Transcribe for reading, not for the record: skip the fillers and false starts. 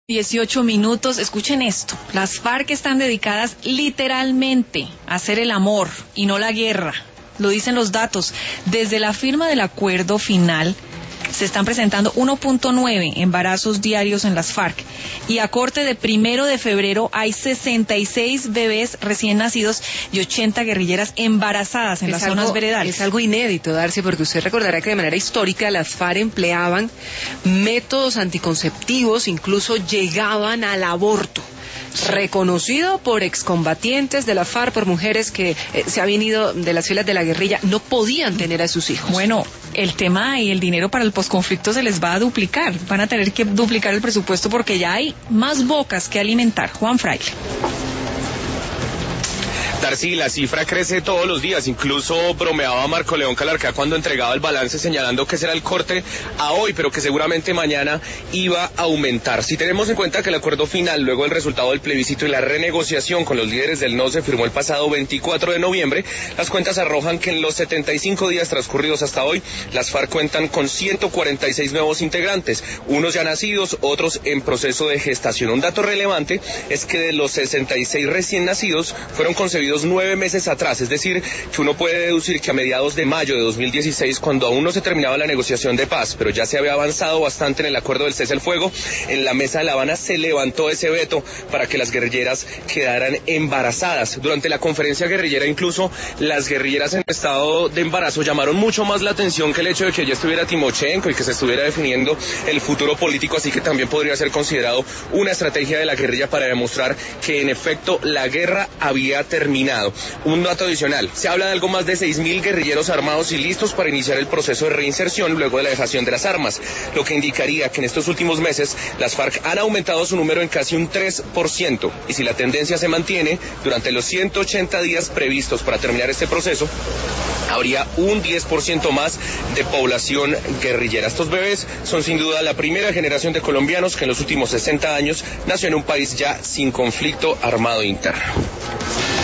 18 minutos, escuchen esto, las FARC están dedicadas literalmente a hacer el amor y no la guerra, lo dicen los datos. Desde la firma del acuerdo final se están presentando 1.9 embarazos diarios en las FARC y a corte de 1 de febrero hay 66 bebés recién nacidos y 80 guerrilleras embarazadas en las zonas veredales. Es algo inédito, Darcy, porque usted recordará que de manera histórica las FARC empleaban métodos anticonceptivos, incluso llegaban al aborto. Reconocido por excombatientes de la FARC, por mujeres que se habían ido de las filas de la guerrilla, no podían tener a sus hijos. Bueno, el tema y el dinero para el posconflicto se les va a duplicar, van a tener que duplicar el presupuesto porque ya hay más bocas que alimentar. Juan Fraile. Darcy, la cifra crece todos los días, incluso bromeaba Marco León Calarcá cuando entregaba el balance señalando que ese era el corte a hoy, pero que seguramente mañana iba a aumentar. Si tenemos en cuenta que el acuerdo final, luego del resultado del plebiscito y la renegociación con los líderes del no se firmó el pasado 24 de noviembre, las cuentas arrojan que en los 75 días transcurridos hasta hoy, las FARC cuentan con 146 nuevos integrantes, unos ya nacidos, otros en proceso de gestación. Un dato relevante es que de los 66 recién nacidos fueron concebidos 9 meses atrás, es decir, que uno puede deducir que a mediados de mayo de 2016, cuando aún no se terminaba la negociación de paz, pero ya se había avanzado bastante en el acuerdo del cese al fuego, en la mesa de La Habana se levantó ese veto para que las guerrilleras quedaran embarazadas. Durante la conferencia guerrillera, incluso las guerrilleras en estado de embarazo llamaron mucho más la atención que el hecho de que ya estuviera Timochenko y que se estuviera definiendo el futuro político, así que también podría ser considerado una estrategia de la guerrilla para demostrar que en efecto la guerra había terminado. Un dato adicional, se habla de algo más de 6.000 guerrilleros armados y listos para iniciar el proceso de reinserción luego de la dejación de las armas, lo que indicaría que en estos últimos meses las FARC han aumentado su número en casi un 3%, y si la tendencia se mantiene, durante los 180 días previstos para terminar este proceso, habría un 10% más de población guerrillera. Estos bebés son sin duda la primera generación de colombianos que en los últimos 60 años nació en un país ya sin conflicto armado interno.